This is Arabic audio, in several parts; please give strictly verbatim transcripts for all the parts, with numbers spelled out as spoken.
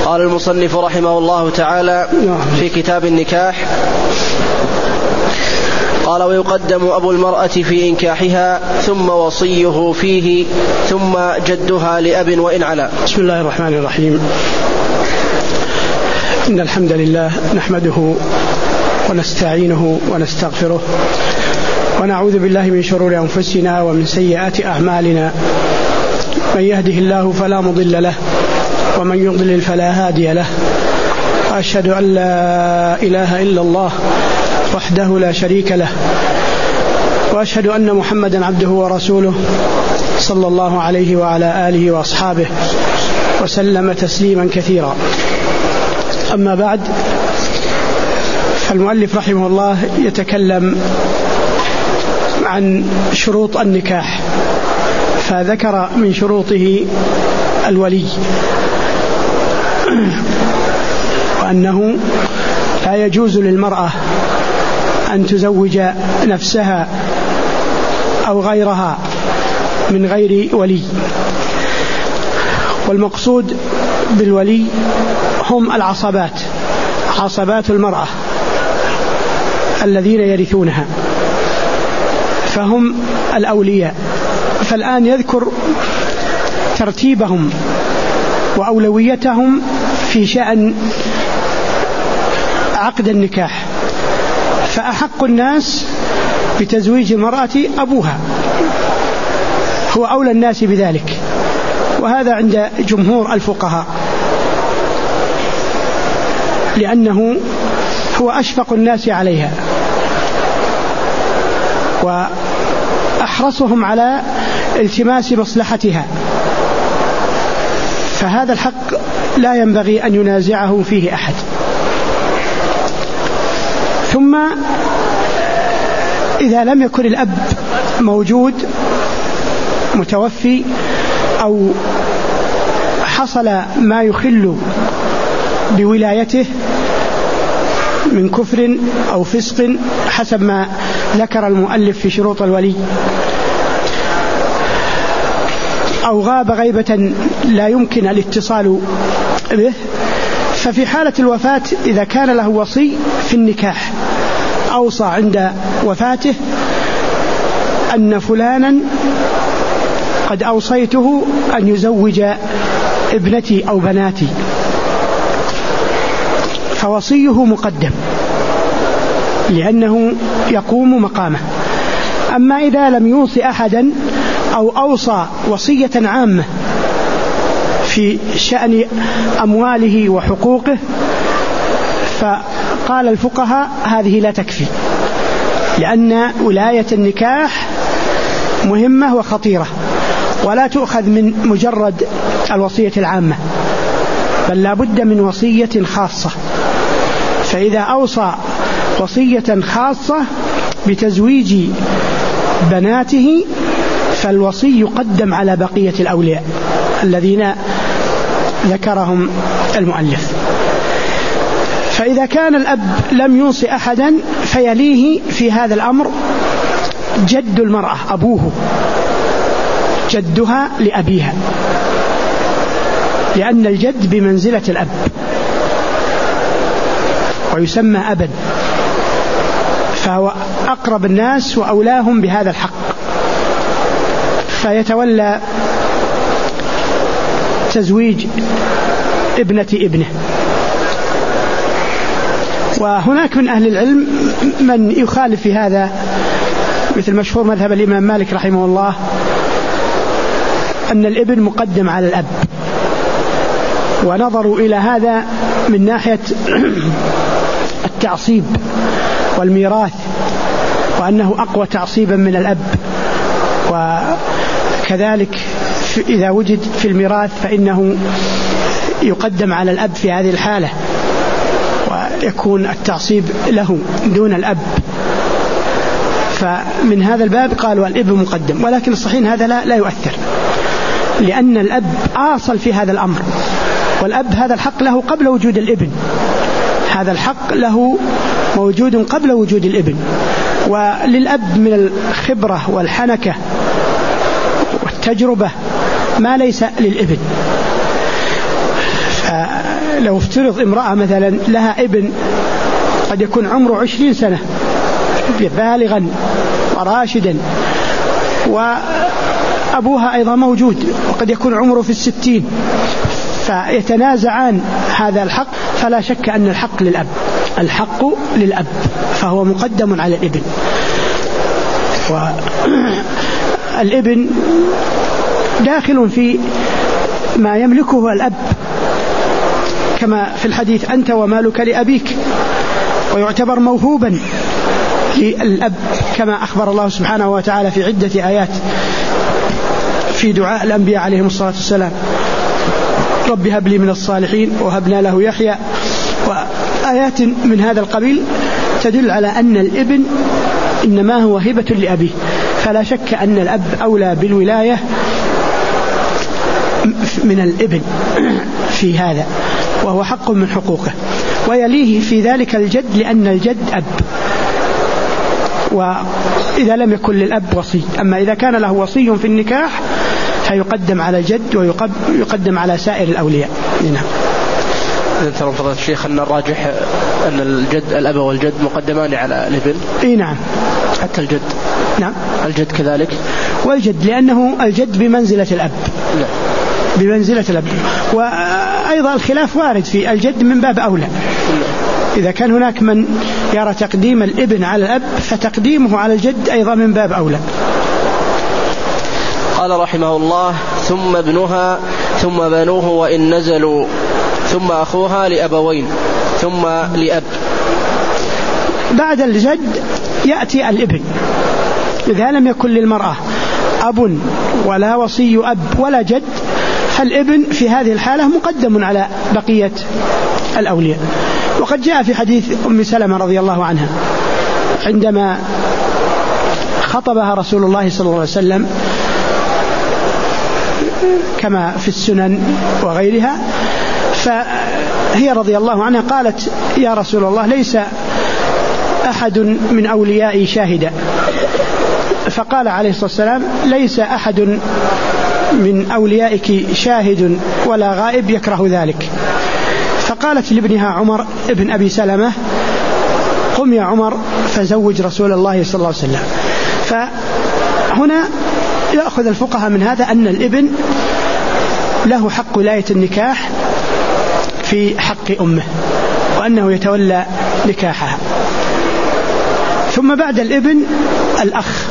قال المصنف رحمه الله تعالى في كتاب النكاح: قال: ويقدم أبو المرأة في إنكاحها ثم وصيه فيه ثم جدها لأب وإن علا. بسم الله الرحمن الرحيم. إن الحمد لله نحمده ونستعينه ونستغفره ونعوذ بالله من شرور أنفسنا ومن سيئات أعمالنا. من يهده الله فلا مضل له ومن يضلل فلا هادي له. وأشهد أن لا إله إلا الله وحده لا شريك له، وأشهد أن محمدا عبده ورسوله صلى الله عليه وعلى آله وأصحابه وسلم تسليما كثيرا. أما بعد، فالمؤلف رحمه الله يتكلم عن شروط النكاح، فذكر من شروطه الولي، وأنه لا يجوز للمرأة أن تزوج نفسها أو غيرها من غير ولي. والمقصود بالولي هم العصبات، عصبات المرأة الذين يرثونها، فهم الأولياء. فالآن يذكر ترتيبهم وأولويتهم في شأن عقد النكاح. فأحق الناس بتزويج المرأة أبوها، هو أولى الناس بذلك، وهذا عند جمهور الفقهاء، لأنه هو أشفق الناس عليها وأحرصهم على التماس مصلحتها، فهذا الحق لا ينبغي أن ينازعه فيه أحد. ثم إذا لم يكن الأب موجود متوفي أو حصل ما يخل بولايته من كفر أو فسق حسب ما ذكر المؤلف في شروط الولي، أو غاب غيبة لا يمكن الاتصال به، ففي حالة الوفاة إذا كان له وصي في النكاح أوصى عند وفاته أن فلانا قد أوصيته أن يزوج ابنتي أو بناتي، فوصيه مقدم لأنه يقوم مقامه. أما إذا لم يوصي أحدا أو أوصى وصية عامة في شأن أمواله وحقوقه، فقال الفقهاء هذه لا تكفي، لأن ولاية النكاح مهمة وخطيرة، ولا تؤخذ من مجرد الوصية العامة، بل لا بد من وصية خاصة. فإذا أوصى وصية خاصة بتزويج بناته فالوصي يقدم على بقية الأولياء الذين ذكرهم المؤلف. فإذا كان الأب لم يوصي أحدا فيليه في هذا الأمر جد المرأة، أبوه، جدها لأبيها، لأن الجد بمنزلة الأب ويسمى أبا، فهو أقرب الناس وأولاهم بهذا الحق، فيتولى تزويج ابنة ابنه. وهناك من أهل العلم من يخالف في هذا، مثل مشهور مذهب الإمام مالك رحمه الله أن الابن مقدم على الأب، ونظروا إلى هذا من ناحية التعصيب والميراث، وأنه أقوى تعصيبا من الأب، وكذلك إذا وجد في الميراث فإنه يقدم على الأب في هذه الحالة، ويكون التعصيب له دون الأب. فمن هذا الباب قالوا الأب مقدم، ولكن الصحيح هذا لا, لا يؤثر، لأن الأب آصل في هذا الأمر، والأب هذا الحق له قبل وجود الابن، هذا الحق له موجود قبل وجود الابن، وللأب من الخبرة والحنكة والتجربة ما ليس للابن. لو افترض امرأة مثلا لها ابن قد يكون عمره عشرين سنة بالغا وراشدا، وأبوها أيضا موجود وقد يكون عمره في الستين، فيتنازعان هذا الحق، فلا شك أن الحق للأب، الحق للأب، فهو مقدم على الابن. والابن داخل في ما يملكه الأب، كما في الحديث أنت ومالك لأبيك، ويعتبر موهوبا للأب كما أخبر الله سبحانه وتعالى في عدة آيات في دعاء الأنبياء عليهم الصلاة والسلام: رب هب لي من الصالحين وهبنا له يحيى، وآيات من هذا القبيل تدل على أن الابن إنما هو هبة لأبيه، فلا شك أن الأب أولى بالولاية من الابن في هذا، وهو حق من حقوقه. ويليه في ذلك الجد، لأن الجد أب، وإذا لم يكن للأب وصي. أما إذا كان له وصي في النكاح فيقدم على الجد ويقدم على سائر الأولياء. نعم. ترى فضيلة الشيخ أن الراجح أن الجد الأب والجد مقدمان على الابن. إيه نعم. حتى الجد. نعم. الجد كذلك. والجد لأنه الجد بمنزلة الأب. لا. بمنزلة الأب. وأيضا الخلاف وارد في الجد من باب أولى. لا. إذا كان هناك من يرى تقديم الابن على الأب فتقديمه على الجد أيضا من باب أولى. قال رحمه الله: ثم ابنها ثم بنوه وإن نزلوا، ثم أخوها لأبوين، ثم لأب. بعد الجد يأتي الابن. إذا لم يكن للمرأة أب ولا وصي أب ولا جد، فالابن في هذه الحالة مقدم على بقية الأولياء. وقد جاء في حديث أم سلمة رضي الله عنها عندما خطبها رسول الله صلى الله عليه وسلم كما في السنن وغيرها، فهي رضي الله عنها قالت: يا رسول الله، ليس أحد من أوليائي شاهدا. فقال عليه الصلاة والسلام: ليس أحد من أوليائك شاهد ولا غائب يكره ذلك. فقالت لابنها عمر ابن أبي سلمة: قم يا عمر فزوج رسول الله صلى الله عليه وسلم. فهنا يأخذ الفقهاء من هذا أن الابن له حق ولاية النكاح في حق أمه، وأنه يتولى نكاحها. ثم بعد الابن الأخ،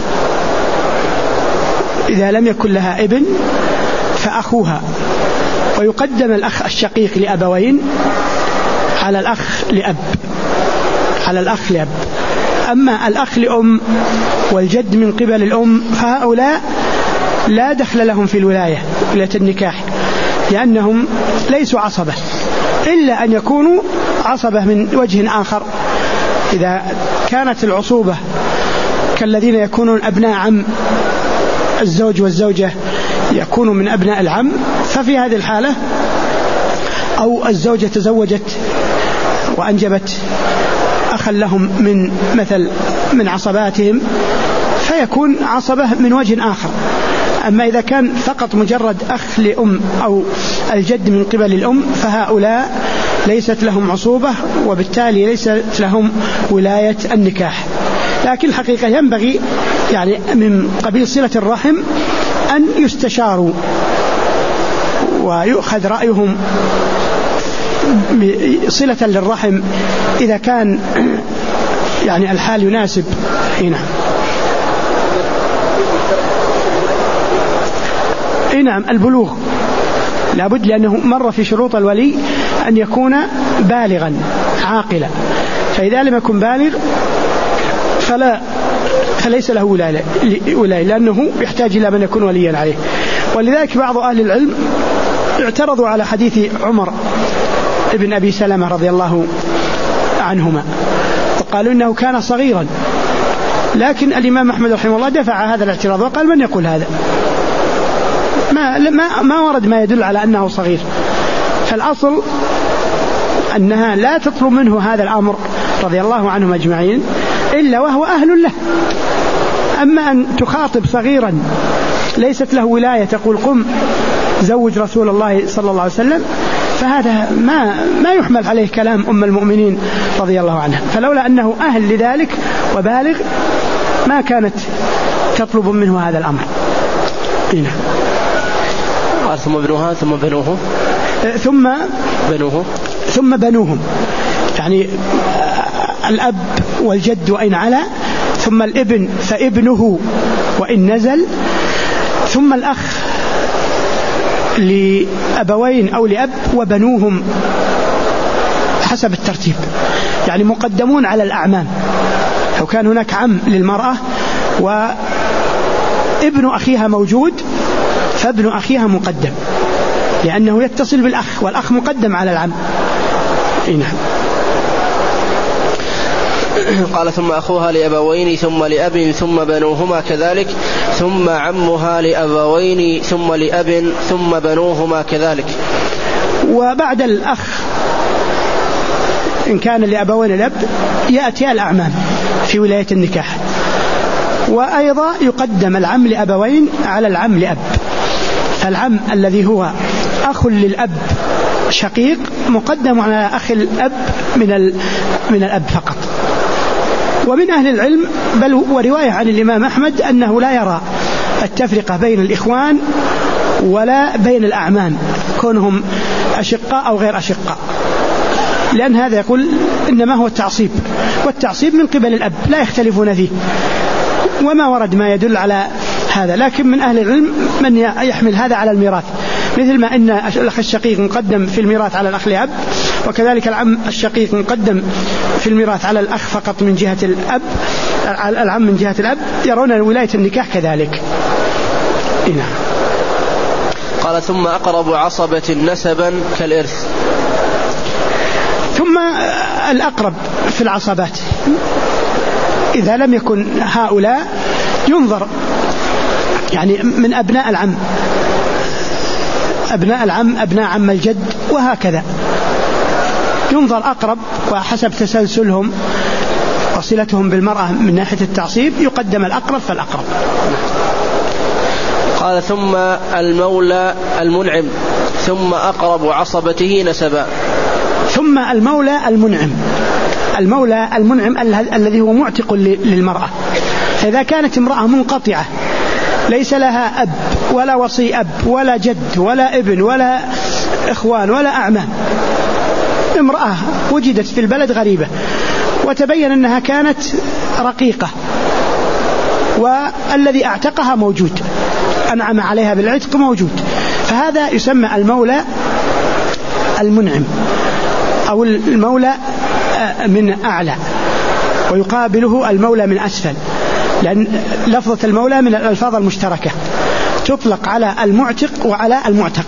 إذا لم يكن لها ابن فأخوها، ويقدم الأخ الشقيق لأبوين على الأخ لأب على الأخ لأب. أما الأخ لأم والجد من قبل الأم فهؤلاء لا دخل لهم في الولاية ولاية النكاح، لأنهم ليسوا عصبة، إلا أن يكونوا عصبة من وجه آخر. إذا كانت العصوبة كالذين يكونون أبناء عم الزوج والزوجة يكونوا من أبناء العم، ففي هذه الحالة أو الزوجة تزوجت وأنجبت أخا لهم من مثل من عصباتهم فيكون عصبة من وجه آخر. أما إذا كان فقط مجرد أخ لأم أو الجد من قبل الأم فهؤلاء ليست لهم عصوبة، وبالتالي ليست لهم ولاية النكاح. لكن الحقيقة ينبغي يعني من قبيل صلة الرحم أن يستشاروا ويؤخذ رأيهم صلة للرحم إذا كان يعني الحال يناسب. هنا نعم البلوغ لابد، لأنه مر في شروط الولي أن يكون بالغا عاقلا، فإذا لم يكن بالغ فلا فليس له ولاية، لأنه يحتاج إلى من يكون وليا عليه. ولذلك بعض أهل العلم اعترضوا على حديث عمر ابن أبي سلمة رضي الله عنهما، وقالوا إنه كان صغيرا، لكن الإمام أحمد رحمه الله دفع هذا الاعتراض وقال: من يقول هذا؟ ما, ما, ما ورد ما يدل على أنه صغير. فالأصل أنها لا تطلب منه هذا الأمر رضي الله عنهم أجمعين إلا وهو أهل له. أما أن تخاطب صغيرا ليست له ولاية تقول قم زوج رسول الله صلى الله عليه وسلم، فهذا ما ما يحمل عليه كلام أم المؤمنين رضي الله عنها. فلولا أنه أهل لذلك وبالغ ما كانت تطلب منه هذا الأمر. هنا ثم بنوها ثم بنوه ثم بنوه ثم بنوهم، يعني الأب والجد وإن علا، ثم الابن فابنه وإن نزل، ثم الأخ لأبوين أو لأب وبنوهم حسب الترتيب، يعني مقدمون على الأعمام. لو كان هناك عم للمرأة وابن أخيها موجود فابن أخيها مقدم، لأنه يتصل بالأخ والأخ مقدم على العم. نعم. قال ثم أخوها لأبوين ثم لأب ثم بنوهما كذلك، ثم عمها لأبوين ثم لأب ثم بنوهما كذلك. وبعد الأخ إن كان لأبوين الأب يأتي الأعمام في ولاية النكاح، وأيضا يقدم العم لأبوين على العم لأب. فالعم الذي هو أخ للأب شقيق مقدم على أخ الأب من من الأب فقط. ومن أهل العلم بل ورواية عن الإمام أحمد أنه لا يرى التفرقة بين الإخوان ولا بين الأعمام كونهم أشقاء أو غير أشقاء، لأن هذا يقول إنما هو التعصيب، والتعصيب من قبل الأب لا يختلفون فيه، وما ورد ما يدل على هذا. لكن من أهل العلم من يحمل هذا على الميراث، مثل ما إن الأخ الشقيق مقدم في الميراث على الأخ لأب، وكذلك العم الشقيق مقدم في الميراث على الأخ فقط من جهة الأب، العم من جهة الأب، يرون ولاية النكاح كذلك. نعم. قال ثم أقرب عصبة نسبا كالإرث. ثم الأقرب في العصبات إذا لم يكن هؤلاء ينظر، يعني من أبناء العم، أبناء العم أبناء عم الجد وهكذا، ينظر أقرب وحسب تسلسلهم وصلتهم بالمرأة من ناحية التعصيب يقدم الأقرب فالأقرب. قال ثم المولى المنعم ثم أقرب عصبته نسبا. ثم المولى المنعم، المولى المنعم الذي هو معتق للمرأة. فإذا كانت امرأة منقطعة ليس لها أب ولا وصي أب ولا جد ولا ابن ولا إخوان ولا أعمام، امرأة وجدت في البلد غريبة وتبين أنها كانت رقيقة والذي اعتقها موجود، أنعم عليها بالعتق موجود، فهذا يسمى المولى المنعم أو المولى من أعلى، ويقابله المولى من أسفل، لأن لفظة المولى من الألفاظ المشتركة تطلق على المعتق وعلى المعتق.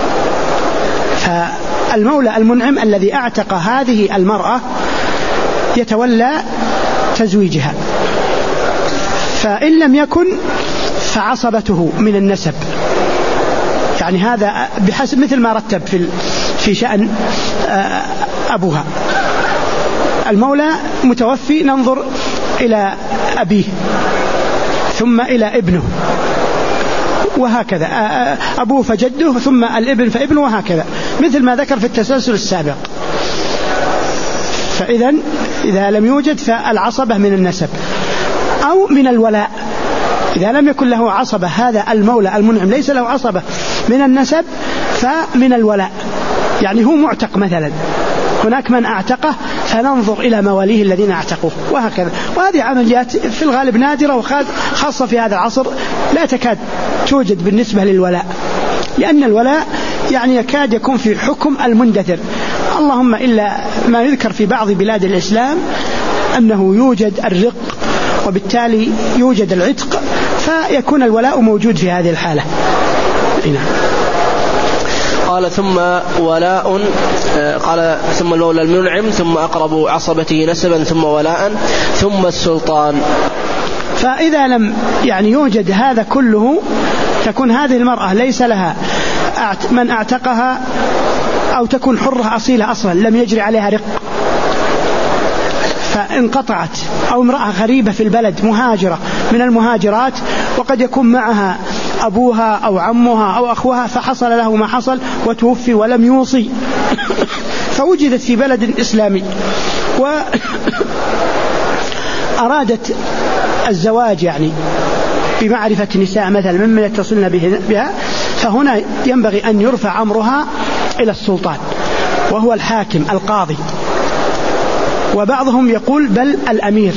فالمولى المنعم الذي اعتق هذه المرأة يتولى تزويجها، فإن لم يكن فعصبته من النسب، يعني هذا بحسب مثل ما رتب في في شأن أبوها. المولى متوفي ننظر إلى أبيه ثم إلى ابنه وهكذا، أبوه فجده ثم الابن فابنه وهكذا، مثل ما ذكر في التسلسل السابق. فإذا إذا لم يوجد فالعصبة من النسب أو من الولاء. إذا لم يكن له عصبة هذا المولى المنعم ليس له عصبة من النسب فمن الولاء، يعني هو معتق مثلا، هناك من اعتقه فننظر إلى مواليه الذين اعتقوه وهكذا. وهذه عمليات في الغالب نادرة وخاصة في هذا العصر لا تكاد توجد بالنسبة للولاء، لأن الولاء يعني يكاد يكون في حكم المندثر، اللهم إلا ما يذكر في بعض بلاد الإسلام أنه يوجد الرق وبالتالي يوجد العتق، فيكون الولاء موجود في هذه الحالة. نعم. قال ثم ولاء، قال ثم المولى المنعم ثم أقرب عصبته نسبا ثم ولاء ثم السلطان. فإذا لم يعني يوجد هذا كله تكون هذه المرأة ليس لها من اعتقها، أو تكون حرة أصيلة أصلا لم يجري عليها رق فانقطعت، أو امرأة غريبة في البلد مهاجرة من المهاجرات وقد يكون معها أبوها أو عمها أو أخوها فحصل له ما حصل وتوفي ولم يوصي فوجدت في بلد إسلامي وأرادت الزواج يعني بمعرفة نساء مثلا ممن يتصلن بها، فهنا ينبغي أن يرفع أمرها إلى السلطان وهو الحاكم القاضي، وبعضهم يقول بل الأمير،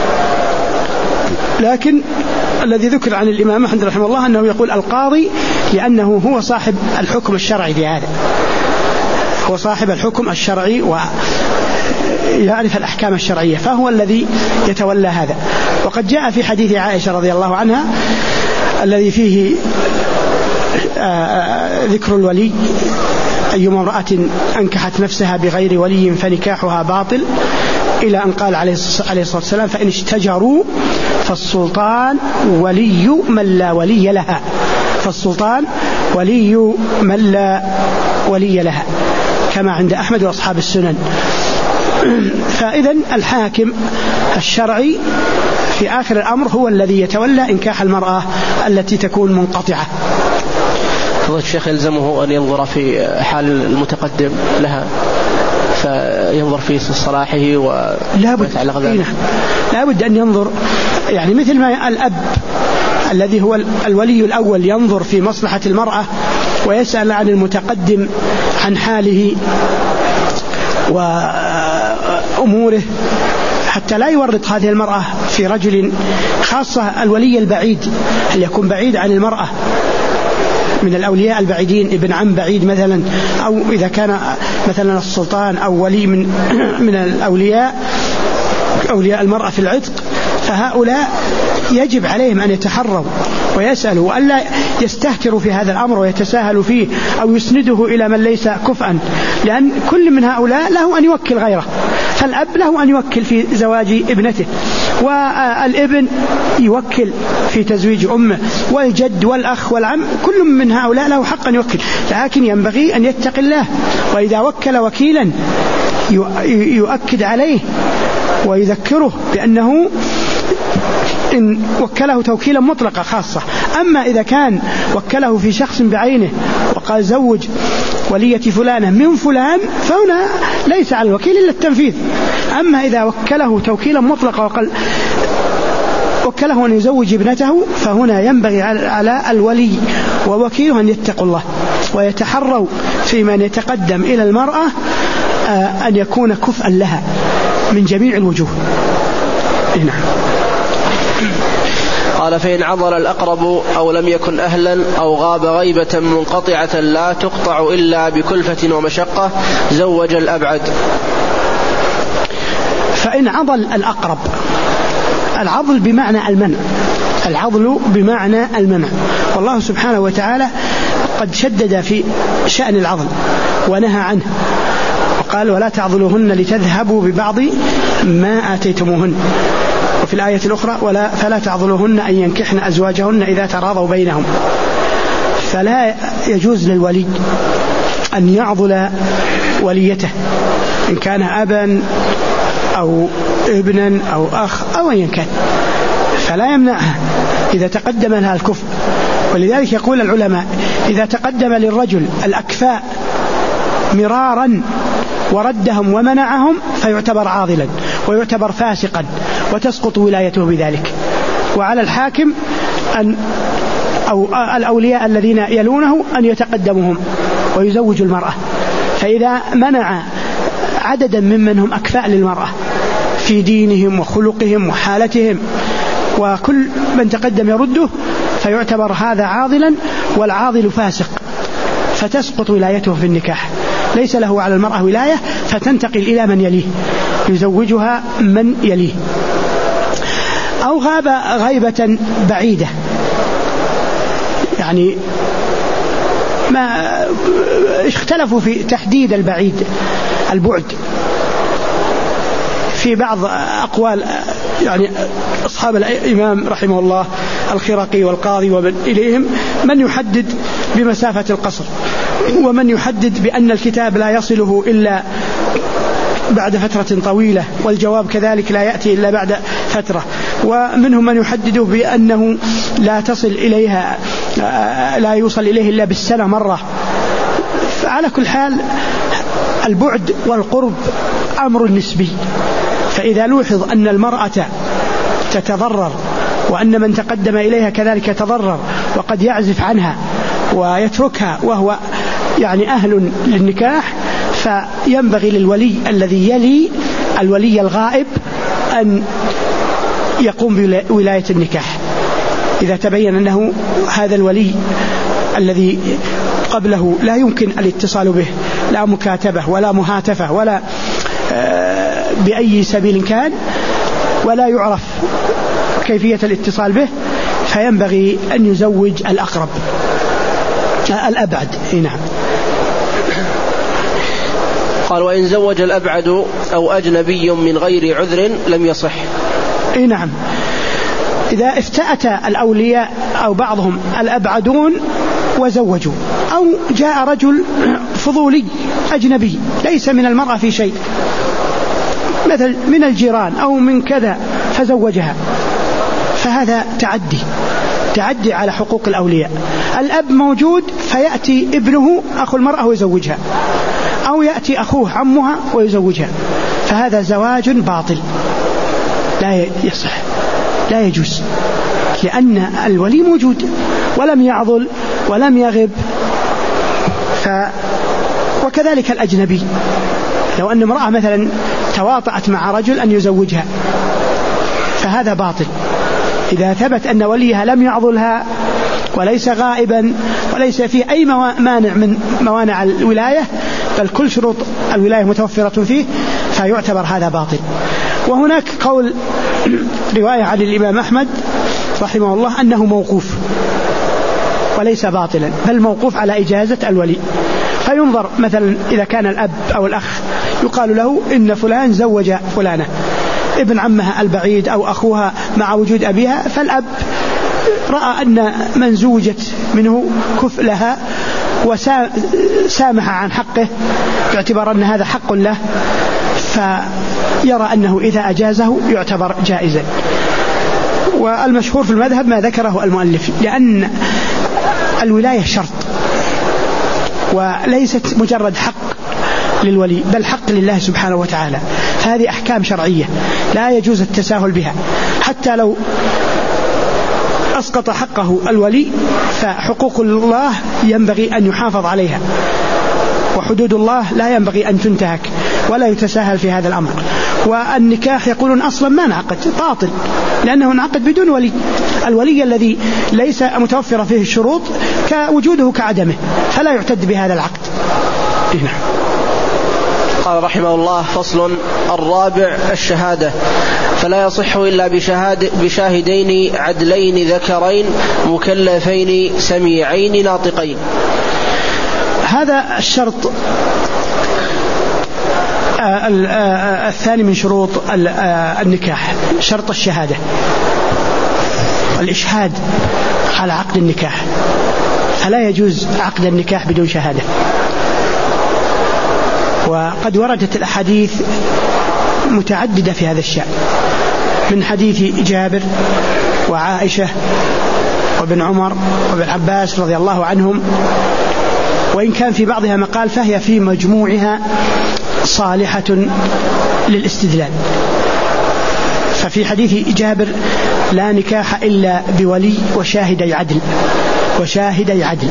لكن الذي ذكر عن الإمام أحمد رحمه الله أنه يقول القاضي لأنه هو صاحب الحكم الشرعي في هذا، هو صاحب الحكم الشرعي ويعرف الأحكام الشرعية فهو الذي يتولى هذا. وقد جاء في حديث عائشة رضي الله عنها الذي فيه ذكر الولي: أيما امرأة أنكحت نفسها بغير ولي فنكاحها باطل، إلى أن قال عليه الصلاة والسلام: فإن اشتجروا فالسلطان ولي من لا ولي لها، فالسلطان ولي من لا ولي لها، كما عند أحمد وأصحاب السنن. فإذا الحاكم الشرعي في آخر الأمر هو الذي يتولى إنكاح المرأة التي تكون منقطعة. فضيلة الشيخ يلزمه أن ينظر في حال المتقدم لها فينظر في صلاحه ويتعلق ذلك؟ لا بد أن ينظر، يعني مثل ما الأب الذي هو الولي الأول ينظر في مصلحة المرأة ويسأل عن المتقدم عن حاله وأموره حتى لا يورط هذه المرأة في رجل، خاصة الولي البعيد هل يكون بعيد عن المرأة من الأولياء البعيدين، ابن عم بعيد مثلا، أو إذا كان مثلا السلطان أو ولي من من الأولياء أولياء المرأة في العتق، فهؤلاء يجب عليهم أن يتحروا ويسألوا وألا يستهتروا في هذا الأمر ويتساهلوا فيه أو يسنده إلى من ليس كفءا، لأن كل من هؤلاء له أن يوكل غيره، فالأب له أن يوكل في زواج ابنته، والابن يوكل في تزويج أمه، والجد والأخ والعم كل من هؤلاء له حق أن يوكل، لكن ينبغي أن يتقي الله، وإذا وكل وكيلا يؤكد عليه ويذكره بأنه إن وكله توكيلا مطلقا خاصة. أما إذا كان وكله في شخص بعينه وقال زوج ولية فلانة من فلان فهنا ليس على الوكيل إلا التنفيذ. أما إذا وكله توكيلا مطلقا وقال وكله أن يزوج ابنته فهنا ينبغي على الولي ووكيله أن يتقوا الله ويتحروا في من يتقدم إلى المرأة أن يكون كفءا لها من جميع الوجوه. نعم. قال: فإن عضل الأقرب أو لم يكن أهلا أو غاب غيبة منقطعة لا تقطع إلا بكلفة ومشقة زوج الأبعد. فإن عضل الأقرب، العضل بمعنى المنع، العضل بمعنى المنع، والله سبحانه وتعالى قد شدد في شأن العضل ونهى عنه وقال: ولا تعضلوهن لتذهبوا ببعض ما آتيتموهن، وفي الآية الأخرى: ولا فلا تعضلوهن أن ينكحن أزواجهن إذا تراضوا بينهم. فلا يجوز للولي أن يعضل وليته إن كان أبا أو ابنا أو أخ أو أيا كان، فلا يمنعها إذا تقدم لها الكفء. ولذلك يقول العلماء: إذا تقدم للرجل الأكفاء مرارا وردهم ومنعهم فيعتبر عاضلا ويعتبر فاسقا وتسقط ولايته بذلك. وعلى الحاكم أن أو الأولياء الذين يلونه أن يتقدمهم ويزوجوا المرأة. فإذا منع عددا ممن هم أكفاء للمرأة في دينهم وخلقهم وحالتهم وكل من تقدم يرده فيعتبر هذا عاضلا، والعاضل فاسق فتسقط ولايته في النكاح، ليس له على المرأة ولاية فتنتقل إلى من يليه يزوجها من يليه. أو غاب غيبة بعيدة، يعني ما اختلفوا في تحديد البعيد البعد، في بعض أقوال يعني أصحاب الإمام رحمه الله الخرقي والقاضي ومن إليهم من يحدد بمسافة القصر، ومن يحدد بأن الكتاب لا يصله إلا بعد فترة طويلة، والجواب كذلك لا يأتي إلا بعد فترة، ومنهم من يحدد بأنه لا تصل إليها لا يوصل إليه إلا بالسنة مرة. فعلى كل حال البعد والقرب أمر نسبي، فإذا لوحظ أن المرأة تتضرر وأن من تقدم إليها كذلك يتضرر وقد يعزف عنها ويتركها وهو يعني أهل للنكاح، فينبغي للولي الذي يلي الولي الغائب أن يقوم بولاية النكاح إذا تبين أنه هذا الولي الذي قبله لا يمكن الاتصال به، لا مكاتبة ولا مهاتفة ولا بأي سبيل كان، ولا يعرف كيفية الاتصال به، فينبغي أن يزوج الأقرب الأبعد. نعم. قال: وإن زوج الأبعد أو أجنبي من غير عذر لم يصح. نعم. إذا افتأت الأولياء أو بعضهم الأبعدون وزوجوا، أو جاء رجل فضولي أجنبي ليس من المرأة في شيء، مثل من الجيران أو من كذا فزوجها، فهذا تعدي تعدي على حقوق الأولياء. الأب موجود فيأتي ابنه أخو المرأة ويزوجها، أو يأتي أخوه عمها ويزوجها، فهذا زواج باطل لا يصح لا يجوز، لأن الولي موجود ولم يعضل ولم يغب. ف وكذلك الأجنبي، لو أن امرأة مثلا تواطأت مع رجل أن يزوجها فهذا باطل إذا ثبت أن وليها لم يعضلها وليس غائبا وليس فيه أي مانع من موانع الولاية، بل كل شروط الولاية متوفرة فيه، فيعتبر هذا باطل. وهناك قول رواية عن الإمام أحمد رحمه الله أنه موقوف وليس باطلا، بل موقوف على إجازة الولي. فينظر مثلا إذا كان الأب أو الأخ يقال له إن فلان زوج فلانة ابن عمها البعيد أو أخوها مع وجود أبيها، فالأب رأى أن من زوجت منه كفء لها وسامح عن حقه باعتبار أن هذا حق له، فيرى أنه إذا أجازه يعتبر جائزا. والمشهور في المذهب ما ذكره المؤلف، لأن الولاية شرط وليست مجرد حق للولي بل حق لله سبحانه وتعالى، هذه أحكام شرعية لا يجوز التساهل بها، حتى لو أسقط حقه الولي فحقوق الله ينبغي أن يحافظ عليها، وحدود الله لا ينبغي أن تنتهك ولا يتساهل في هذا الأمر. والنكاح يقولون أصلا ما انعقد باطل لأنه انعقد بدون ولي، الولي الذي ليس متوفر فيه الشروط كوجوده كعدمه، فلا يعتد بهذا العقد. هنا. قال رحمه الله: فصل الرابع الشهادة، فلا يصح إلا بشهاد بشاهدين عدلين ذكرين مكلفين سميعين ناطقين. هذا الشرط الثاني من شروط النكاح، شرط الشهادة، الإشهاد على عقد النكاح، فلا يجوز عقد النكاح بدون شهادة. وقد وردت الأحاديث متعددة في هذا الشأن، من حديث جابر وعائشة وابن عمر وابن عباس رضي الله عنهم، وإن كان في بعضها مقال فهي في مجموعها صالحة للاستدلال. ففي حديث جابر: لا نكاح إلا بولي وشاهدي عدل وشاهدي عدل،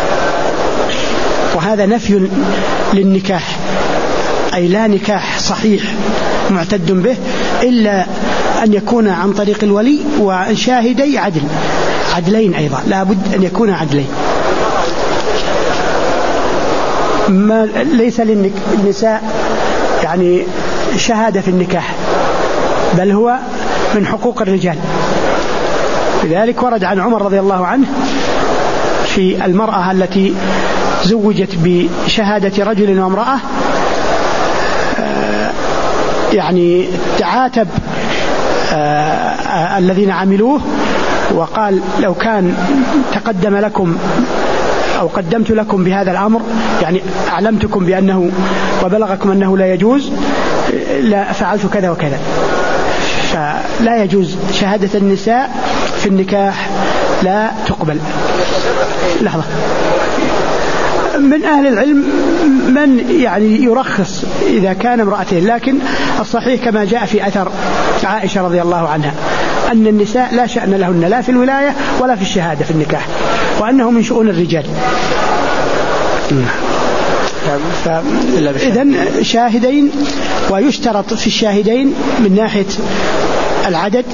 وهذا نفي للنكاح، أي لا نكاح صحيح معتد به إلا أن يكون عن طريق الولي وشاهدي عدل، عدلين أيضا لا بد أن يكون عدلين. ما ليس للنساء يعني شهادة في النكاح، بل هو من حقوق الرجال. لذلك ورد عن عمر رضي الله عنه في المرأة التي زوجت بشهادة رجل وامرأة، يعني تعاتب الذين عملوه وقال: لو كان تقدم لكم أو قدمت لكم بهذا الأمر، يعني أعلمتكم بأنه وبلغكم أنه لا يجوز، لا فعلت كذا وكذا. فلا يجوز شهادة النساء في النكاح لا تقبل. لحظة. من أهل العلم من يعني يرخص إذا كان امرأتين، لكن الصحيح كما جاء في أثر عائشة رضي الله عنها أن النساء لا شأن لهن لا في الولاية ولا في الشهادة في النكاح، وأنه من شؤون الرجال. إذن شاهدين، ويشترط في الشاهدين من ناحية العدد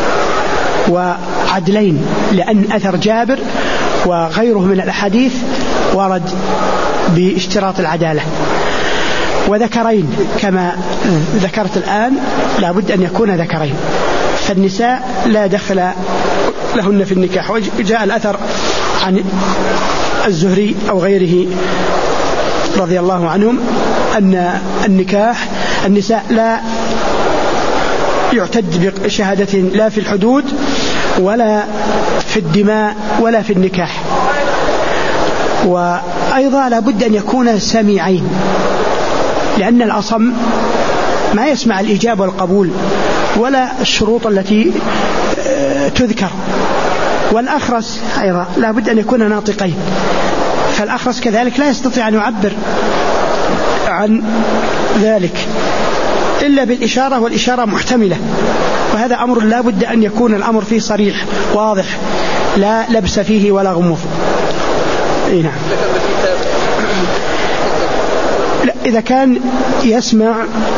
وعدلين، لأن أثر جابر وغيره من الأحاديث ورد باشتراط العدالة، وذكرين كما ذكرت الآن لا بد أن يكون ذكرين، فالنساء لا دخل لهن في النكاح. وجاء الأثر عن الزهري أو غيره رضي الله عنهم أن النكاح النساء لا يعتد بشهادة لا في الحدود ولا في الدماء ولا في النكاح. وأيضا لا بد أن يكون سميعين، لأن الأصم ما يسمع الإجابة والقبول ولا الشروط التي تذكر، والأخرس أيضا لا بد أن يكون ناطقين، فالأخرس كذلك لا يستطيع أن يعبر عن ذلك إلا بالإشارة، والإشارة محتملة، وهذا أمر لا بد أن يكون الأمر فيه صريح واضح لا لبس فيه ولا غموض. إيه نعم. لا، إذا كان يسمع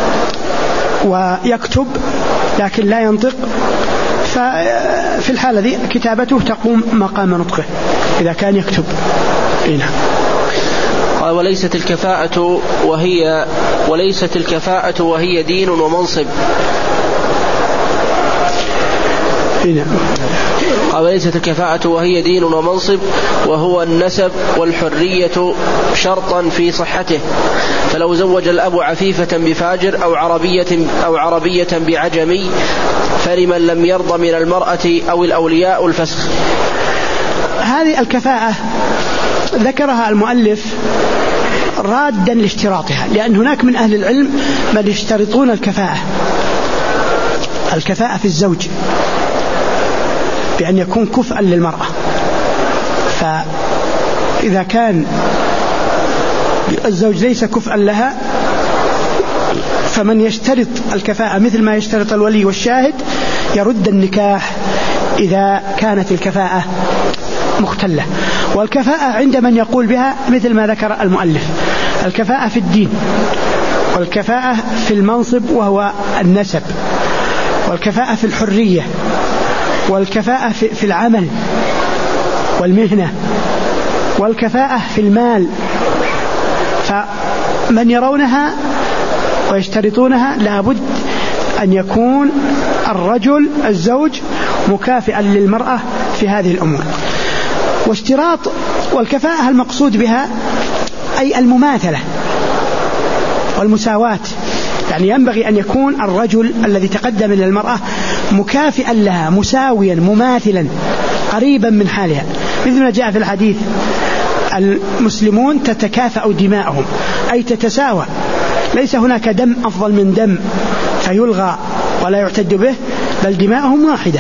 ويكتب لكن لا ينطق، ففي الحالة ذي كتابته تقوم مقام نطقه إذا كان يكتب. إيه نعم. قال وليست الكفاءة وهي وليست الكفاءة وهي دين ومنصب. قال وليست الكفاءة وهي دين ومنصب، وهو النسب والحرية شرطا في صحته، فلو زوج الأب عفيفة بفاجر أو عربية أو عربية بعجمي فلمن لم يرضى من المرأة أو الأولياء الفسخ. هذه الكفاءة ذكرها المؤلف رادا لاشتراطها، لأن هناك من أهل العلم من يشترطون الكفاءة الكفاءة في الزوج بأن يكون كفءا للمرأة، فإذا كان الزوج ليس كفءا لها فمن يشترط الكفاءة مثل ما يشترط الولي والشاهد يرد النكاح إذا كانت الكفاءة مختلة. والكفاءة عند من يقول بها مثل ما ذكر المؤلف، الكفاءة في الدين، والكفاءة في المنصب وهو النسب، والكفاءة في الحرية، والكفاءة في العمل والمهنة، والكفاءة في المال. فمن يرونها ويشترطونها لابد أن يكون الرجل الزوج مكافئا للمرأة في هذه الأمور. واشتراط والكفاءة المقصود بها أي المماثلة والمساواة، يعني ينبغي أن يكون الرجل الذي تقدم إلى المرأة مكافئا لها مساويا مماثلا قريبا من حالها، مثل ما جاء في الحديث المسلمون تتكافأ دماءهم، أي تتساوى، ليس هناك دم أفضل من دم فيلغى ولا يعتد به، بل دماءهم واحدة،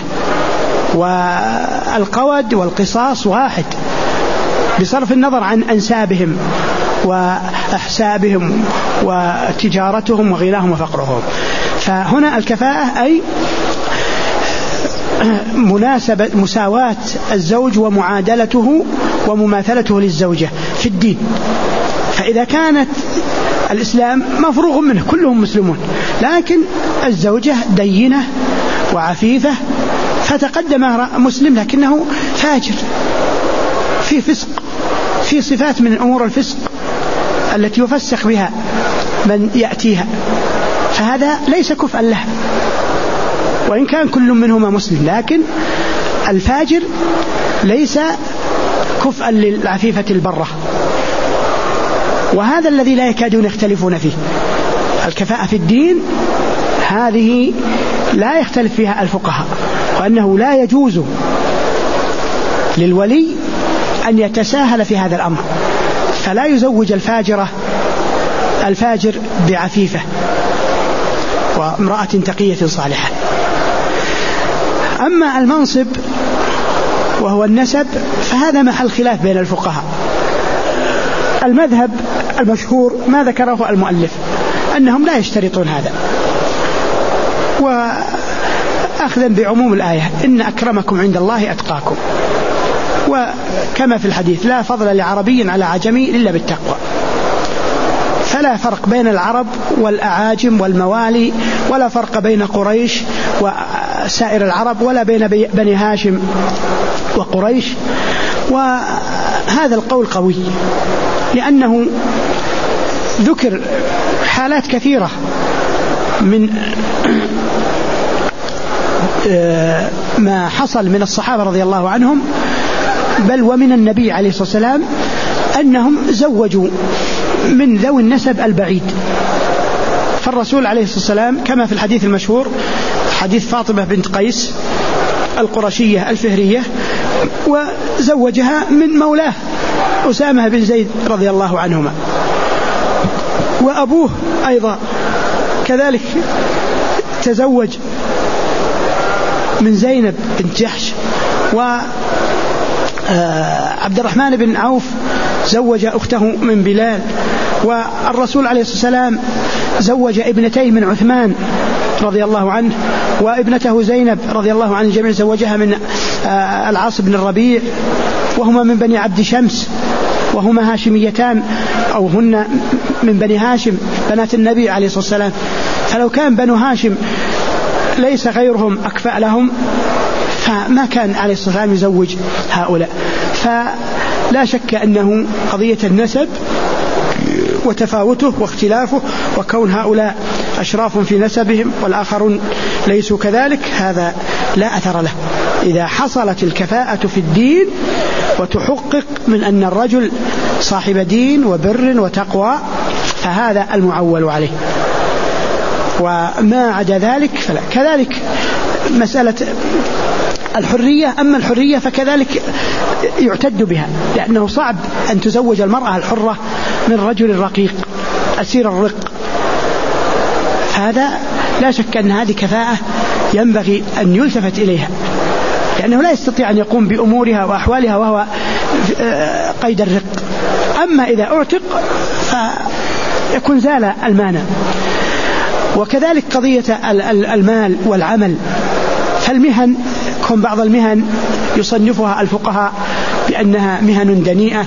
والقود والقصاص واحد بصرف النظر عن أنسابهم وأحسابهم وتجارتهم وغناهم وفقرهم. فهنا الكفاءة أي مناسبة مساواة الزوج ومعادلته ومماثلته للزوجة في الدين. فإذا كانت الإسلام مفروغ منه كلهم مسلمون، لكن الزوجة دينة وعفيفة فتقدم مسلم لكنه فاجر في فسق، في صفات من أمور الفسق التي يفسق بها من يأتيها، فهذا ليس كفءا له وإن كان كل منهما مسلم، لكن الفاجر ليس كفءا للعفيفة البرة. وهذا الذي لا يكادون يختلفون فيه، الكفاءة في الدين هذه لا يختلف فيها الفقهاء، وأنه لا يجوز للولي أن يتساهل في هذا الأمر، فلا يزوج الفاجرة الفاجر بعفيفة وامرأة تقية صالحة. أما المنصب وهو النسب، فهذا محل خلاف بين الفقهاء. المذهب المشهور ما ذكره المؤلف أنهم لا يشترطون هذا، وأخذا بعموم الآية إن أكرمكم عند الله أتقاكم، وكما في الحديث لا فضل لعربي على عجمي إلا بالتقوى، فلا فرق بين العرب والأعاجم والموالي، ولا فرق بين قريش وسائر العرب، ولا بين بني هاشم وقريش. وهذا القول قوي لأنه ذكر حالات كثيرة من ما حصل من الصحابة رضي الله عنهم، بل ومن النبي عليه الصلاة والسلام، أنهم زوجوا من ذوي النسب البعيد. فالرسول عليه الصلاة والسلام كما في الحديث المشهور حديث فاطمة بنت قيس القرشية الفهرية، وزوجها من مولاه أسامة بن زيد رضي الله عنهما، وأبوه أيضا كذلك تزوج من زينب بنت جحش، وعبد الرحمن بن عوف زوج أخته من بلال، والرسول عليه الصلاة والسلام زوج ابنتين من عثمان رضي الله عنه، وابنته زينب رضي الله عن الجميع زوجها من العاص بن الربيع، وهما من بني عبد شمس، وهما هاشميتان أو هن من بني هاشم بنات النبي عليه الصلاة والسلام. فلو كان بنو هاشم ليس غيرهم أكفأ لهم فما كان عليه الصلاة والسلام يزوج هؤلاء. فلا شك أنه قضية النسب وتفاوته واختلافه، وكون هؤلاء أشراف في نسبهم والآخرون ليسوا كذلك، هذا لا أثر له. إذا حصلت الكفاءة في الدين وتحقق من أن الرجل صاحب دين وبر وتقوى، فهذا المعول عليه، وما عدا ذلك فلا. كذلك مسألة الحرية، أما الحرية فكذلك يعتد بها، لأنه صعب أن تزوج المرأة الحرة من رجل رقيق أسير الرق. هذا لا شك أن هذه كفاءة ينبغي أن يلتفت إليها، لأنه لا يستطيع أن يقوم بأمورها وأحوالها وهو قيد الرق. أما إذا أعتق فيكون زال المانع. وكذلك قضية المال والعمل، فالمهن كون بعض المهن يصنفها الفقهاء بأنها مهن دنيئة،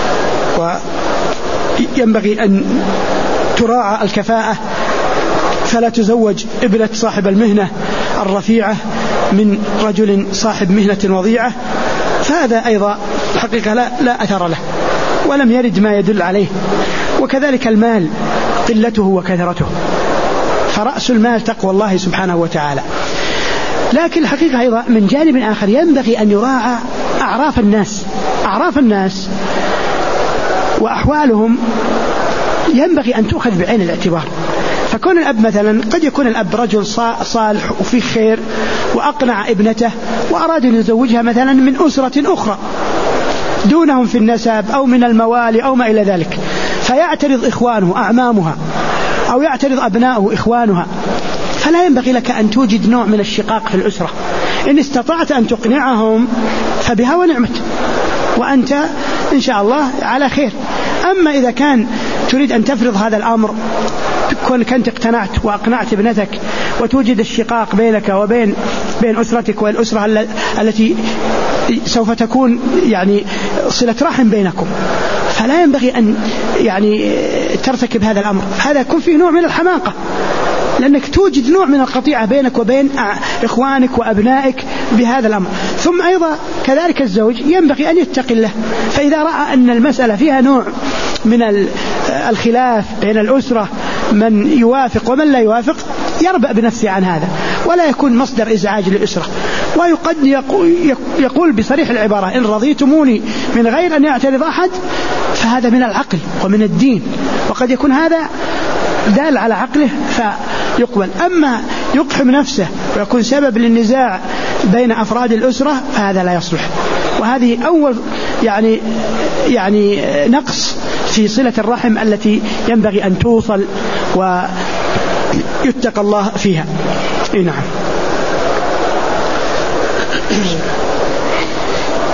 وينبغي أن تراعى الكفاءة، فلا تزوج ابنة صاحب المهنة الرفيعة من رجل صاحب مهنة وضيعة، فهذا أيضا حقيقة لا, لا أثر له ولم يرد ما يدل عليه. وكذلك المال قلته وكثرته، فرأس المال تقوى الله سبحانه وتعالى. لكن الحقيقة أيضا من جانب آخر ينبغي أن يراعى أعراف الناس أعراف الناس وأحوالهم، ينبغي أن تؤخذ بعين الاعتبار. فكون الأب مثلا قد يكون الأب رجل صالح وفيه خير، وأقنع ابنته وأراد أن يزوجها مثلا من أسرة أخرى دونهم في النسب أو من الموالي أو ما إلى ذلك، فيعترض إخوانه أعمامها أو يعترض أبناؤه إخوانها، فلا ينبغي لك أن توجد نوع من الشقاق في الأسرة. إن استطعت أن تقنعهم فبها ونعمت، وأنت إن شاء الله على خير. أما إذا كان تريد أن تفرض هذا الأمر، كون كنت اقتنعت وأقنعت ابنتك وتوجد الشقاق بينك وبين بين أسرتك والأسرة التي سوف تكون يعني صلة رحم بينكم، فلا ينبغي أن يعني ترتكب هذا الأمر. هذا يكون فيه نوع من الحماقة، لأنك توجد نوع من القطيعة بينك وبين إخوانك وأبنائك بهذا الأمر. ثم أيضا كذلك الزوج ينبغي أن يتقي الله، فإذا رأى أن المسألة فيها نوع من الخلاف بين الأسرة، من يوافق ومن لا يوافق، يربأ بنفسه عن هذا ولا يكون مصدر إزعاج للأسرة. ويقد يقول بصريح العبارة: إن رضيتموني من غير أن يعترض أحد، فهذا من العقل ومن الدين، وقد يكون هذا دال على عقله فيقبل. أما يقحم نفسه ويكون سبب للنزاع بين أفراد الأسرة، فهذا لا يصلح. وهذه أول يعني يعني نقص في صلة الرحم التي ينبغي أن توصل ويتقى الله فيها. إيه نعم.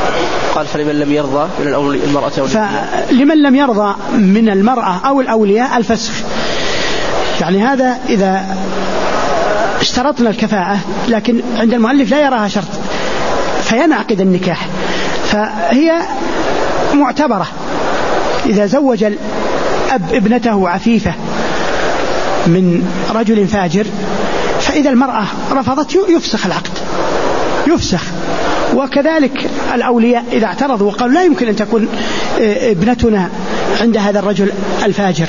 قال فلمن لم يرضى من المرأة فلمن لم يرضى من المرأة أو الأولياء الفسخ. يعني هذا إذا اشترطنا الكفاءة لكن عند المؤلف لا يراها شرط فينعقد النكاح، فهي معتبرة. إذا زوج الأب ابنته عفيفة من رجل فاجر فإذا المرأة رفضت يفسخ العقد، يفسخ. وكذلك الأولياء إذا اعترضوا وقالوا لا يمكن أن تكون ابنتنا عند هذا الرجل الفاجر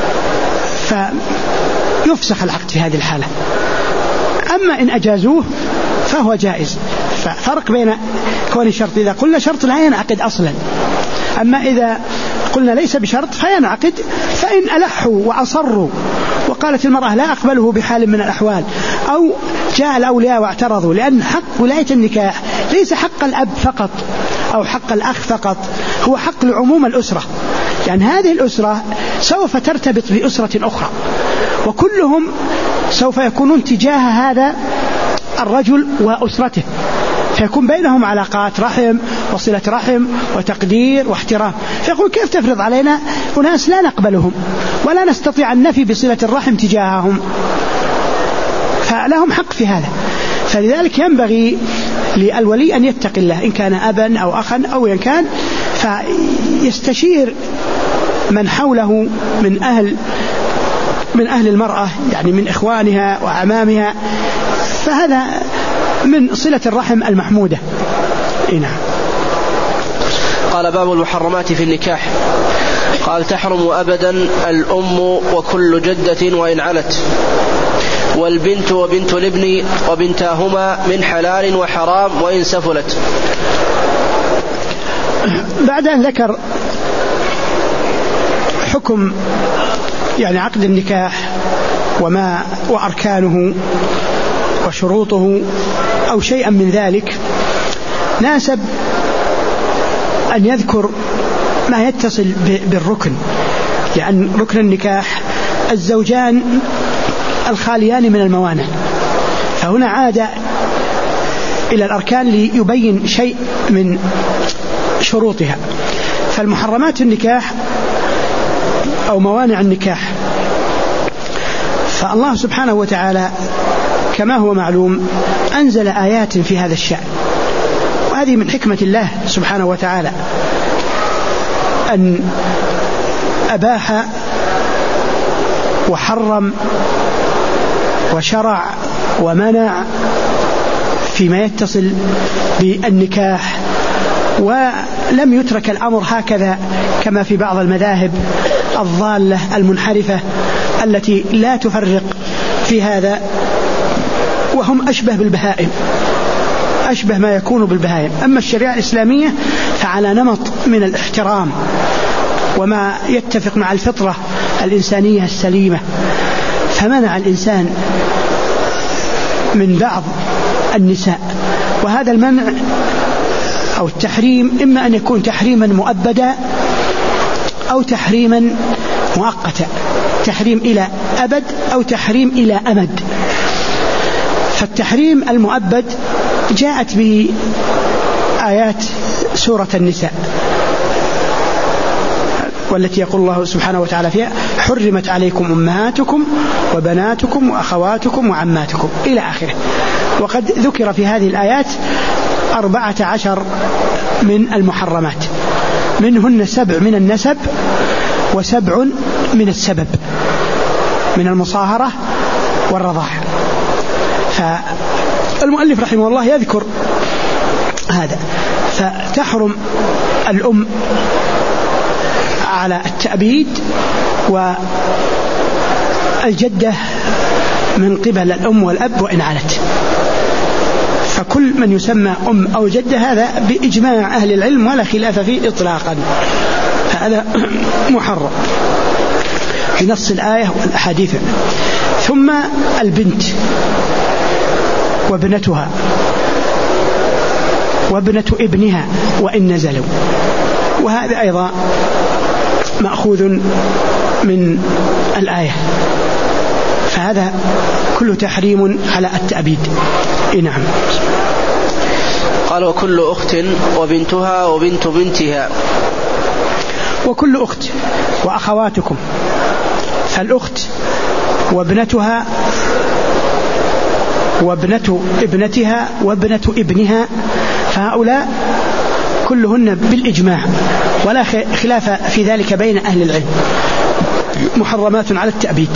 فيفسخ العقد في هذه الحالة. أما إن أجازوه فهو جائز. ففرق بين كون الشرط، إذا قلنا شرط لا ينعقد أصلا، أما إذا قلنا ليس بشرط فينعقد. فإن ألحوا وأصروا وقالت المرأة لا أقبله بحال من الأحوال، أو جاء الأولياء واعترضوا، لأن حق ولاية النكاح ليس حق الأب فقط أو حق الأخ فقط، هو حق لعموم الأسرة، لأن هذه الأسرة سوف ترتبط بأسرة أخرى وكلهم سوف يكونون تجاه هذا الرجل وأسرته، فيكون بينهم علاقات رحم وصلة رحم وتقدير واحترام. فيقول كيف تفرض علينا أناس لا نقبلهم ولا نستطيع النفي بصلة الرحم تجاههم؟ فلهم حق في هذا. فلذلك ينبغي للولي أن يتقي الله إن كان أبا أو أخا أو إن كان، فيستشير من حوله من أهل من أهل المرأة، يعني من إخوانها وأعمامها، فهذا من صلة الرحم المحمودة. نعم. قال باب المحرمات في النكاح. قال تحرم أبدا الأم وكل جدة وإن علت، والبنت وبنت الابن وبنتاهما من حلال وحرام وإن سفلت. بعد أن ذكر حكم يعني عقد النكاح وما وأركانه وشروطه أو شيئا من ذلك، ناسب أن يذكر ما يتصل بالركن، لأن ركن النكاح الزوجان الخاليان من الموانع، فهنا عاد إلى الأركان ليبين شيء من شروطها. فالمحرمات النكاح أو موانع النكاح، فالله سبحانه وتعالى كما هو معلوم أنزل آيات في هذا الشأن، وهذه من حكمة الله سبحانه وتعالى أن أباح وحرم وشرع ومنع فيما يتصل بالنكاح، ولم يترك الأمر هكذا كما في بعض المذاهب الضالة المنحرفة التي لا تفرق في هذا، وهم أشبه بالبهائم، أشبه ما يكون بالبهائم. أما الشريعة الإسلامية فعلى نمط من الاحترام وما يتفق مع الفطرة الإنسانية السليمة، فمنع الإنسان من بعض النساء. وهذا المنع أو التحريم إما أن يكون تحريما مؤبدا أو تحريما مؤقتا، تحريم إلى أبد أو تحريم إلى أمد. فالتحريم المؤبد جاءت به آيات سورة النساء، والتي يقول الله سبحانه وتعالى فيها حرمت عليكم أمهاتكم وبناتكم وأخواتكم وعماتكم إلى آخره. وقد ذكر في هذه الآيات أربعة عشر من المحرمات، منهن سبع من النسب وسبع من السبب، من المصاهرة والرضاعة. فالمؤلف رحمه الله يذكر هذا. فتحرم الأم على التأبيد، والجدة من قبل الأم والأب وإن علت، فكل من يسمى أم أو جدة هذا بإجماع أهل العلم ولا خلاف فيه إطلاقا، هذا محرم بنص الآية والأحاديث. ثم البنت وابنتها وابنة ابنها وإن نزلوا، وهذا أيضا مأخوذ من الآية، فهذا كله تحريم على التأبيد. نعم. قال وكل أخت وبنتها وبنت بنتها. وكل أخت وأخواتكم، فالأخت وابنتها وابنة ابنتها وابنة ابنها، فهؤلاء كلهن بالإجماع ولا خلاف في ذلك بين أهل العلم محرمات على التأبيد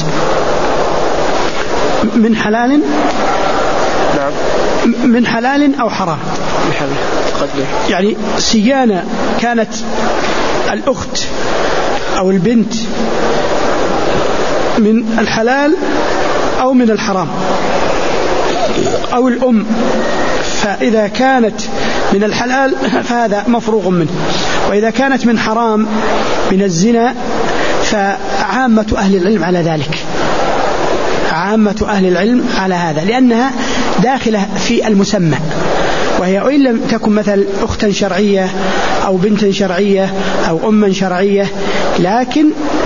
من حلال نعم من حلال أو حرام. يعني سيانة كانت الأخت أو البنت من الحلال أو من الحرام، أو الأم، فإذا كانت من الحلال فهذا مفروغ منه، وإذا كانت من حرام من الزنا فعامة أهل العلم على ذلك، عامة أهل العلم على هذا، لأنها داخلة في المسمى، وهي وإن لم تكن مثل أختا شرعية أو بنتا شرعية أو أما شرعية، لكن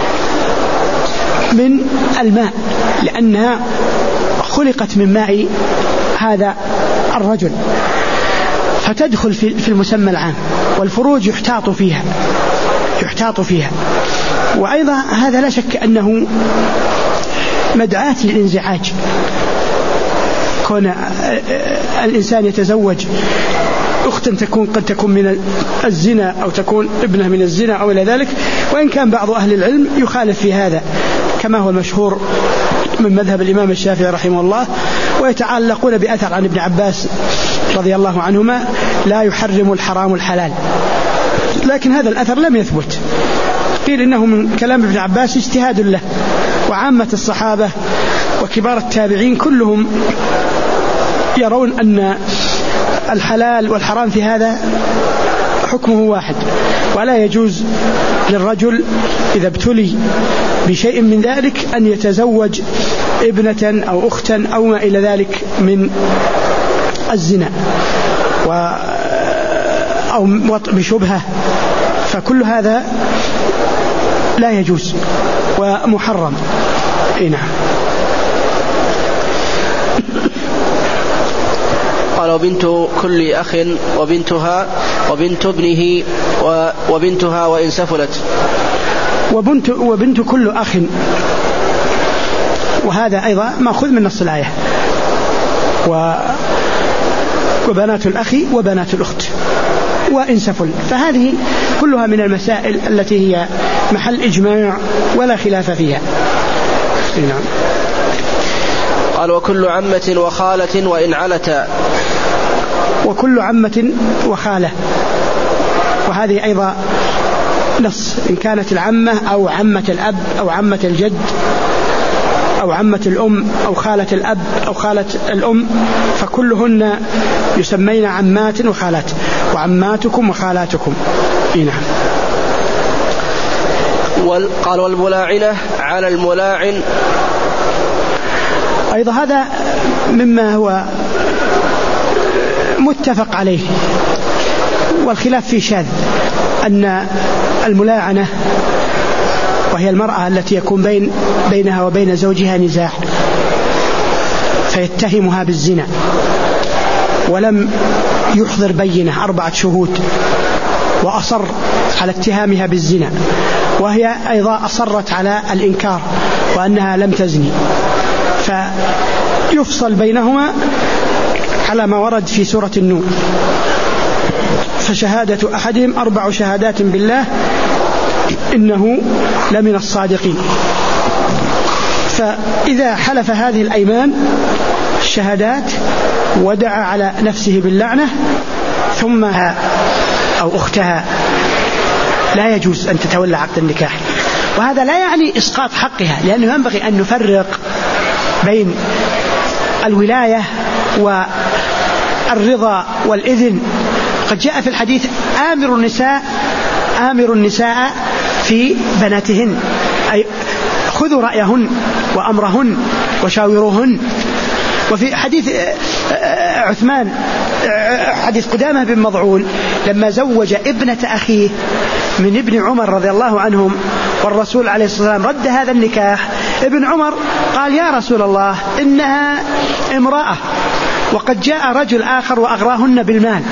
من الماء، لأنها خلقت من ماء هذا الرجل، فتدخل في المسمى العام، والفروج يحتاط فيها يحتاط فيها وأيضا هذا لا شك أنه مدعاة للانزعاج، كون الإنسان يتزوج أختا تكون قد تكون من الزنا أو تكون ابنه من الزنا أو إلى ذلك، وإن كان بعض أهل العلم يخالف في هذا كما هو المشهور من مذهب الإمام الشافعي رحمه الله، ويتعلقون بأثر عن ابن عباس رضي الله عنهما لا يحرم الحرام الحلال، لكن هذا الأثر لم يثبت، قيل إنه من كلام ابن عباس اجتهاد له، وعامة الصحابة وكبار التابعين كلهم يرون أن الحلال والحرام في هذا حكمه واحد، ولا يجوز للرجل إذا ابتلي بشيء من ذلك أن يتزوج ابنة أو أختا أو ما إلى ذلك من الزنا أو بشبهة، فكل هذا لا يجوز ومحرم. إيه نعم. قال وبنت كل أخ وبنتها وبنت ابنه وبنتها وإن سفلت. وبنت, وبنت كل أخ، وهذا أيضا مأخوذ من نص الآية، وبنات الأخ وبنات الأخت وإن سفل، فهذه كلها من المسائل التي هي محل إجماع ولا خلاف فيها. نعم. قال وكل عمة وخالة وإن علتا. وكل عمة وخالة، وهذه أيضا نص، إن كانت العمة أو عمة الأب أو عمة الجد أو عمة الأم أو خالة الأب أو خالة الأم، فكلهن يسمين عمات وخالات، وعماتكم وخالاتكم. نعم. قال والملاعنة على الملاعن. أيضا هذا مما هو متفق عليه، والخلاف فيه شاذ، أن الملاعنة وهي المرأة التي يكون بين بينها وبين زوجها نزاع فيتهمها بالزنا ولم يحضر بينة أربعة شهود وأصر على اتهامها بالزنا، وهي أيضا أصرت على الإنكار وأنها لم تزني، فيفصل بينهما على ما ورد في سورة النور، فشهادة أحدهم أربع شهادات بالله إنه لمن الصادقين. فإذا حلف هذه الأيمان الشهادات ودعا على نفسه باللعنة ثم أو أختها، لا يجوز أن تتولى عقد النكاح، وهذا لا يعني إسقاط حقها، لأنه ينبغي أن نفرق بين الولاية والرضا والإذن. قد جاء في الحديث آمر النساء آمر النساء في بناتهن، أي خذوا رأيهن وأمرهن وشاوروهن. وفي حديث عثمان حديث قدامة بن مضعون لما زوج ابنة أخيه من ابن عمر رضي الله عنهم، والرسول عليه الصلاة والسلام رد هذا النكاح، ابن عمر قال يا رسول الله إنها امرأة وقد جاء رجل آخر وأغراهن بالمال،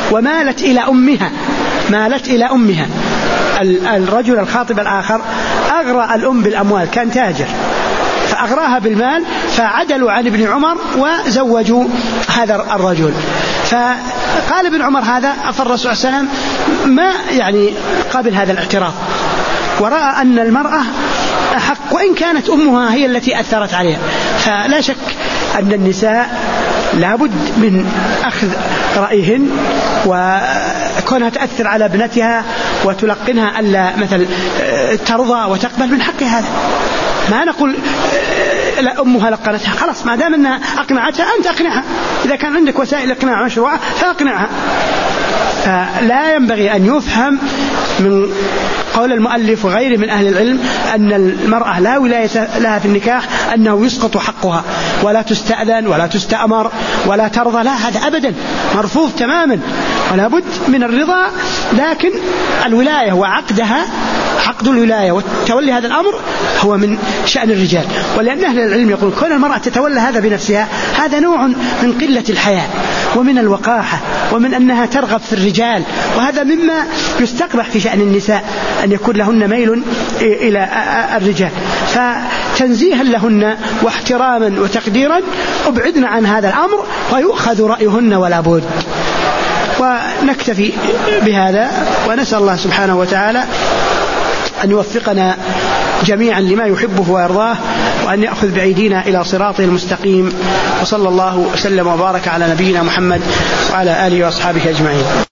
ومالت إلى أمها مالت إلى أمها. الرجل الخاطب الآخر أغرى الأم بالأموال، كان تاجر فأغراها بالمال، فعدلوا عن ابن عمر وزوجوا هذا الرجل. فقال ابن عمر هذا، فالرسول صلى الله عليه وسلم ما يعني قبل هذا الاعتراف، ورأى أن المرأة أحق وإن كانت أمها هي التي أثرت عليها. فلا شك أن النساء لابد من أخذ رأيهن، وكونها تأثر على ابنتها وتلقنها ألا مثل ترضى وتقبل، من حق هذا. ما نقول لا أمها لقنتها، خلاص ما دام أنها أقنعتها أنت أقنعها، إذا كان عندك وسائل إقناع مشروعة فأقنعها. فلا ينبغي أن يفهم من قول المؤلف وغيره من أهل العلم أن المرأة لا ولاية لها في النكاح، أنه يسقط حقها ولا تستأذن ولا تستأمر ولا ترضى، لا، هذا أبدا مرفوض تماما، ولا بد من الرضا. لكن الولاية وعقدها، عقد الولاية وتولي هذا الأمر هو من شأن الرجال. ولأن أهل العلم يقول كون المرأة تتولى هذا بنفسها هذا نوع من قلة الحياء ومن الوقاحة ومن أنها ترغب في الرجال، وهذا مما يستقبح في شأن النساء أن يكون لهن ميل إلى الرجال. فتنزيها لهن واحتراما وتقديرا أبعدنا عن هذا الأمر ويؤخذ رأيهن ولا بد. ونكتفي بهذا، ونسأل الله سبحانه وتعالى أن يوفقنا جميعا لما يحبه ويرضاه، وأن يأخذ بأيدينا إلى صراطه المستقيم. وصلى الله وسلم وبارك على نبينا محمد وعلى آله وأصحابه أجمعين.